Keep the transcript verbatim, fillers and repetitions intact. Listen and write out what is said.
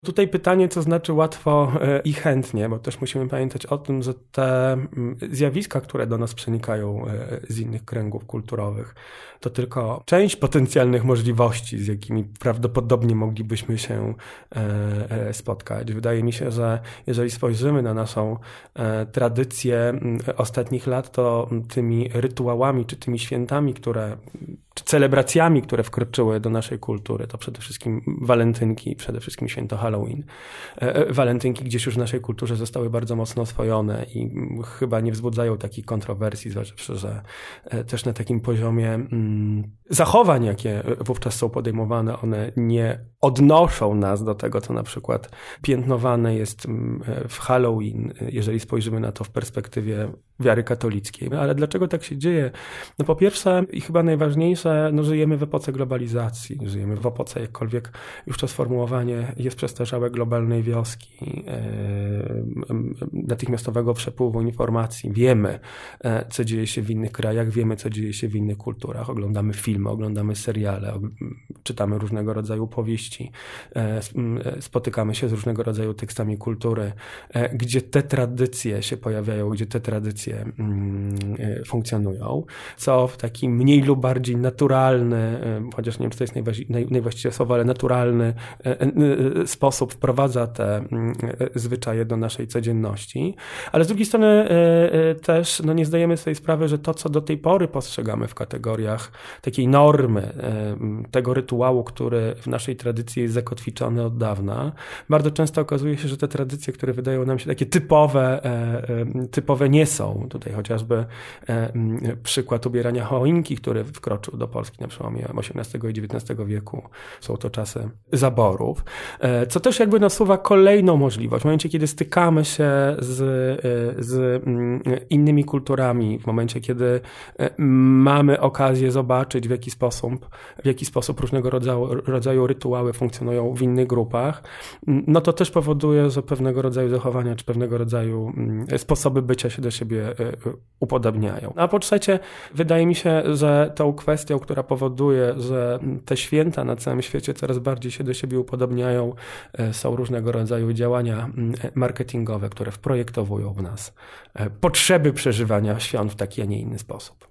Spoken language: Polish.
Tutaj pytanie, co znaczy łatwo i chętnie, bo też musimy pamiętać o tym, że te zjawiska, które do nas przenikają z innych kręgów kulturowych, to tylko część potencjalnych możliwości, z jakimi prawdopodobnie moglibyśmy się spotkać. Wydaje mi się, że jeżeli spojrzymy na naszą tradycję ostatnich lat, to tymi rytuałami, czy tymi świętami, które, czy celebracjami, które wkroczyły do naszej kultury, to przede wszystkim walentynki, przede wszystkim święto Halloween. Walentynki gdzieś już w naszej kulturze zostały bardzo mocno oswojone i chyba nie wzbudzają takich kontrowersji, zważywszy, że też na takim poziomie zachowań, jakie wówczas są podejmowane, one nie odnoszą nas do tego, co na przykład piętnowane jest w Halloween, jeżeli spojrzymy na to w perspektywie wiary katolickiej. Ale dlaczego tak się dzieje? No po pierwsze i chyba najważniejsze, no żyjemy w epoce globalizacji, żyjemy w epoce, jakkolwiek już to sformułowanie jest przestarzałe, globalnej wioski, natychmiastowego przepływu informacji. Wiemy, co dzieje się w innych krajach, wiemy, co dzieje się w innych kulturach. Oglądamy filmy, oglądamy seriale, czytamy różnego rodzaju powieści, spotykamy się z różnego rodzaju tekstami kultury, gdzie te tradycje się pojawiają, gdzie te tradycje funkcjonują, co w taki mniej lub bardziej naturalny, chociaż nie wiem, czy to jest najwłaściwsze słowo, ale naturalny sposób wprowadza te zwyczaje do naszej codzienności. Ale z drugiej strony też no nie zdajemy sobie sprawy, że to, co do tej pory postrzegamy w kategoriach takiej normy, tego rytuału, który w naszej tradycji jest zakotwiczony od dawna, bardzo często okazuje się, że te tradycje, które wydają nam się takie typowe, typowe nie są. Tutaj chociażby przykład ubierania choinki, który wkroczył do Polski na przełomie osiemnastego i dziewiętnastego wieku. Są to czasy zaborów. Co też jakby nasuwa kolejną możliwość. W momencie, kiedy stykamy się z, z innymi kulturami, w momencie, kiedy mamy okazję zobaczyć, w jaki sposób, w jaki sposób różnego rodzaju, rodzaju rytuały funkcjonują w innych grupach, no to też powoduje, że pewnego rodzaju zachowania, czy pewnego rodzaju sposoby bycia się do siebie upodabniają. A po trzecie, wydaje mi się, że tą kwestią, która powoduje, że te święta na całym świecie coraz bardziej się do siebie upodobniają, są różnego rodzaju działania marketingowe, które wprojektowują w nas potrzeby przeżywania świąt w taki, a nie inny sposób.